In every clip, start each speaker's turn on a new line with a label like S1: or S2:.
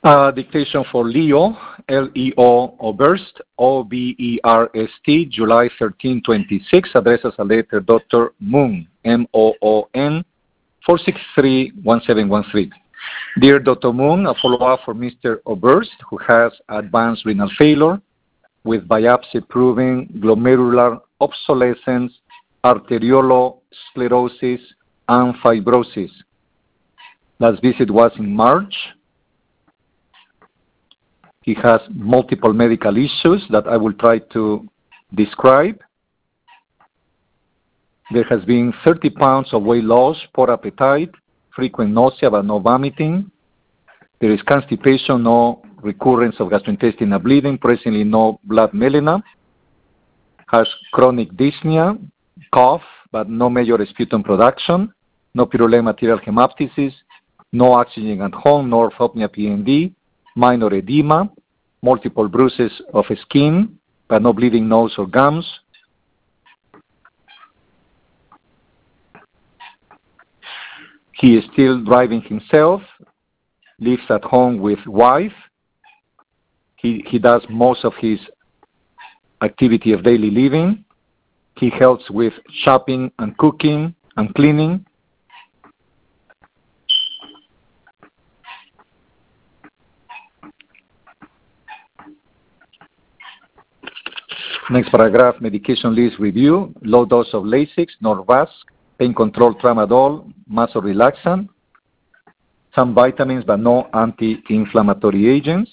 S1: Dictation for Leo, L-E-O, Oberst, O-B-E-R-S-T, July 13, 26. Addresses a letter Dr. Moon, M-O-O-N, 463-1713. Dear Dr. Moon, a follow-up for Mr. Oberst, who has advanced renal failure with biopsy proving glomerular obsolescence, arteriolosclerosis, and fibrosis. Last visit was in March. He has multiple medical issues that I will try to describe. There has been 30 pounds of weight loss, poor appetite, frequent nausea but no vomiting. There is constipation, no recurrence of gastrointestinal bleeding, presently no blood melena. Has chronic dyspnea, cough, but no major sputum production, no pyruvate material hemoptysis, no oxygen at home, no orthopnea PND, minor edema, multiple bruises of skin, but no bleeding nose or gums. He is still driving himself, lives at home with wife. He does most of his activity of daily living. He helps with shopping and cooking and cleaning. Next paragraph, medication list review, low dose of Lasix, Norvasc, pain control, Tramadol, muscle relaxant, some vitamins but no anti-inflammatory agents.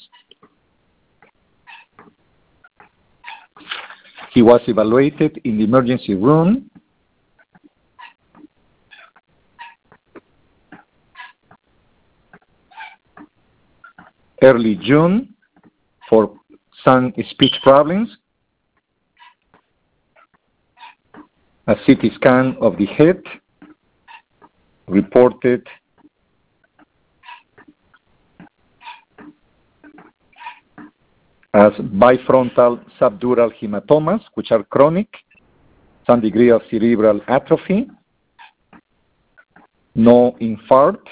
S1: He was evaluated in the emergency room. Early June for some speech problems. A CT scan of the head reported as bifrontal subdural hematomas, which are chronic, some degree of cerebral atrophy, no infarct.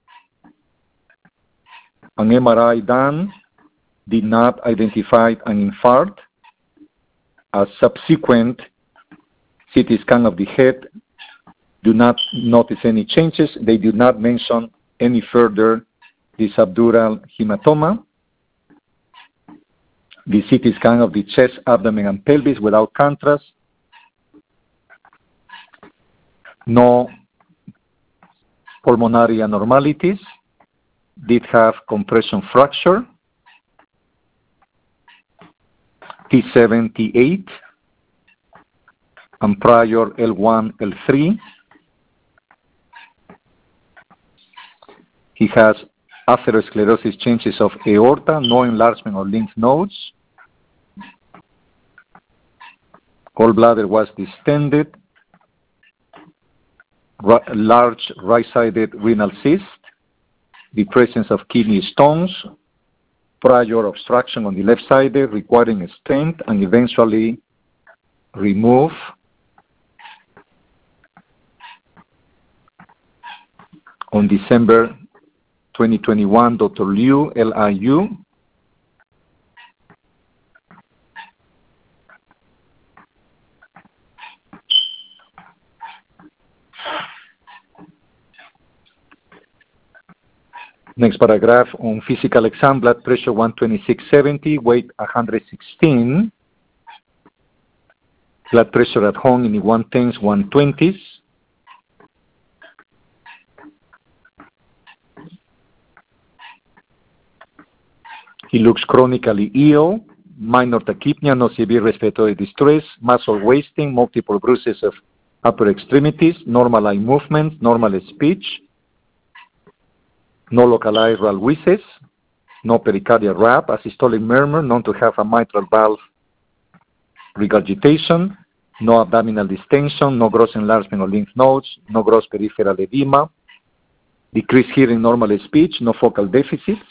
S1: An MRI done did not identify an infarct. A subsequent CT scan of the head do not notice any changes. They do not mention any further the subdural hematoma. The CT scan of the chest, abdomen, and pelvis without contrast. No pulmonary abnormalities. Did have compression fracture. T7, T8. And prior L1, L3. He has atherosclerosis, changes of aorta, no enlargement of lymph nodes. Gallbladder was distended. Large right-sided renal cyst. The presence of kidney stones. Prior obstruction on the left side requiring a stent and eventually remove. On December 2021, Dr. Liu, L-I-U, next paragraph on physical exam, blood pressure 126/70, weight 116, blood pressure at home in the 110s, 120s. He looks chronically ill, minor tachypnea, no severe respiratory distress, muscle wasting, multiple bruises of upper extremities, normal eye movements, normal speech, no localized RAL wheezes, no pericardial rap, asystolic murmur, known to have a mitral valve regurgitation, no abdominal distension, no gross enlargement of lymph nodes, no gross peripheral edema, decreased hearing, normal speech, no focal deficits.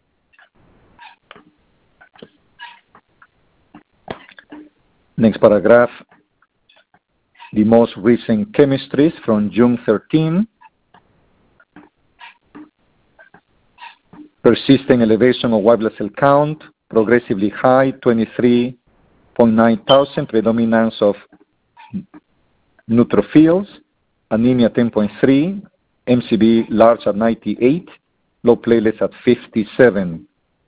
S1: Next paragraph, the most recent chemistries from June 13. Persistent elevation of white blood cell count, progressively high, 23.9 thousand, predominance of neutrophils, anemia 10.3, MCV large at 98, low platelets at 57.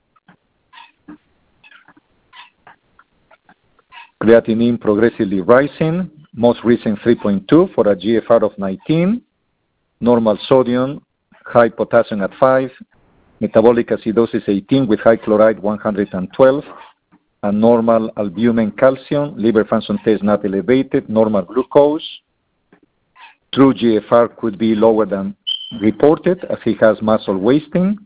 S1: Creatinine progressively rising, most recent 3.2 for a GFR of 19, normal sodium, high potassium at 5, metabolic acidosis 18 with high chloride 112, and normal albumin calcium, liver function test not elevated, normal glucose. True GFR could be lower than reported as he has muscle wasting.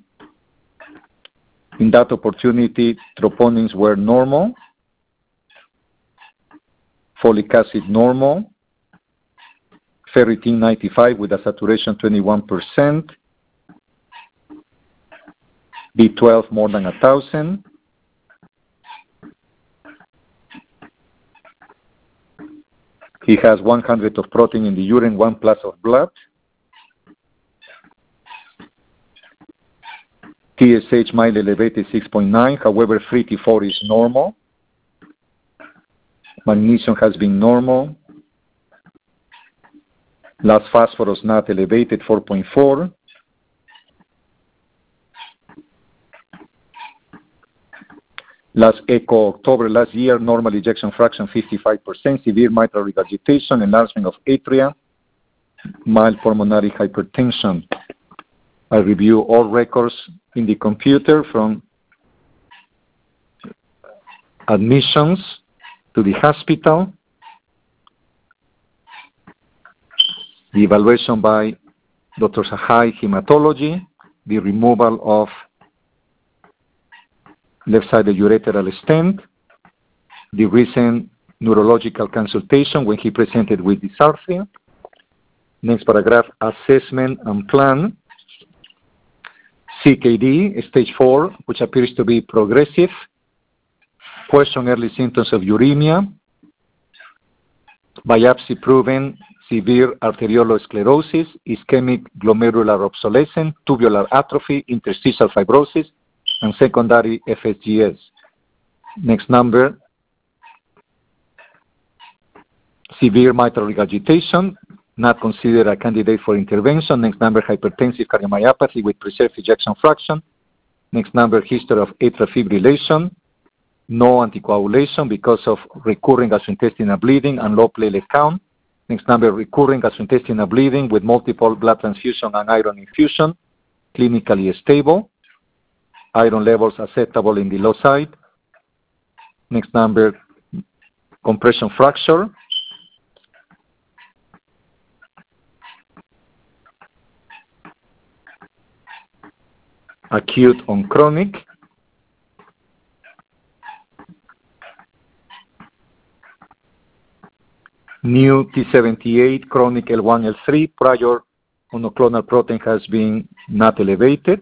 S1: In that opportunity, troponins were normal, folic acid normal, ferritin 95 with a saturation 21%, B12 more than 1,000. He has 100 of protein in the urine, 1 plus of blood. TSH mild elevated 6.9, however, 3 to 4 is normal. Magnesium has been normal. Last phosphorus not elevated, 4.4. Last echo October last year, normal ejection fraction 55%, severe mitral regurgitation, enlargement of atria, mild pulmonary hypertension. I review all records in the computer from admissions to the hospital, the evaluation by Dr. Sahai hematology, the removal of left-sided ureteral stent, the recent neurological consultation when he presented with dysarthria. Next paragraph, assessment and plan. CKD, stage 4, which appears to be progressive. Question early symptoms of uremia. Biopsy proven severe arteriolosclerosis, ischemic glomerular obsolescence, tubular atrophy, interstitial fibrosis, and secondary FSGS. Next number, severe mitral regurgitation, not considered a candidate for intervention. Next number, hypertensive cardiomyopathy with preserved ejection fraction. Next number, history of atrial fibrillation, no anticoagulation because of recurring gastrointestinal bleeding and low platelet count. Next number, recurring gastrointestinal bleeding with multiple blood transfusion and iron infusion, clinically stable. Iron levels acceptable in the low side. Next number, compression fracture. Acute on chronic. New T78, chronic L1, L3, prior monoclonal protein has been not elevated.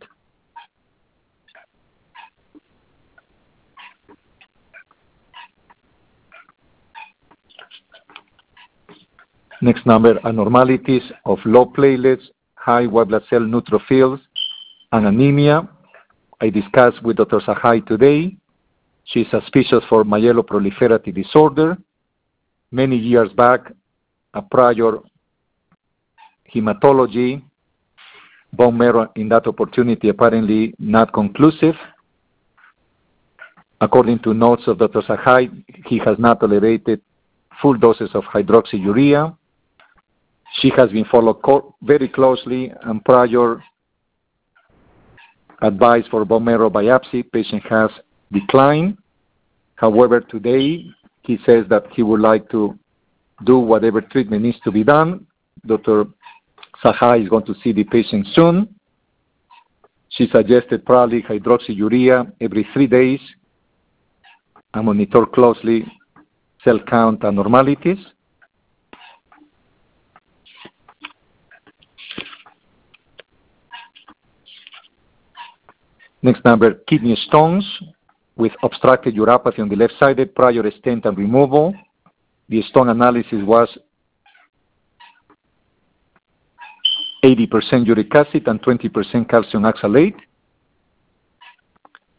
S1: Next number, abnormalities of low platelets, high white blood cell neutrophils, and anemia. I discussed with Dr. Sahai today. She's suspicious for myeloproliferative disorder. Many years back, a prior hematology, bone marrow in that opportunity apparently not conclusive. According to notes of Dr. Sahai, he has not tolerated full doses of hydroxyurea. She has been followed very closely, and prior advice for bone marrow biopsy, patient has declined. However, today he says that he would like to do whatever treatment needs to be done. Dr. Sahai is going to see the patient soon. She suggested probably hydroxyurea every 3 days and monitor closely cell count abnormalities. Next number, kidney stones with obstructed uropathy on the left side, prior stent and removal. The stone analysis was 80% uric acid and 20% calcium oxalate.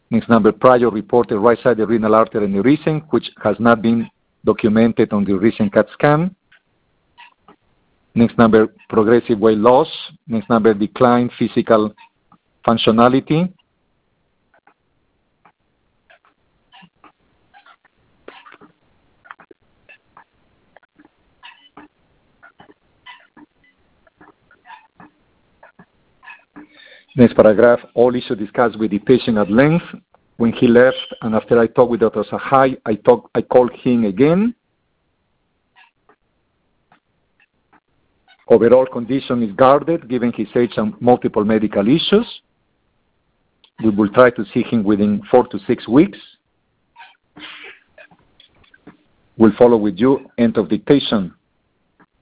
S1: Next number, prior reported right-sided renal artery aneurysm, which has not been documented on the recent CAT scan. Next number, progressive weight loss. Next number, decline physical functionality. Next paragraph, all issues discussed with the patient at length. When he left, and after I talked with Dr. Sahai, I called him again. Overall condition is guarded, given his age and multiple medical issues. We will try to see him within 4 to 6 weeks. We'll follow with you. End of dictation.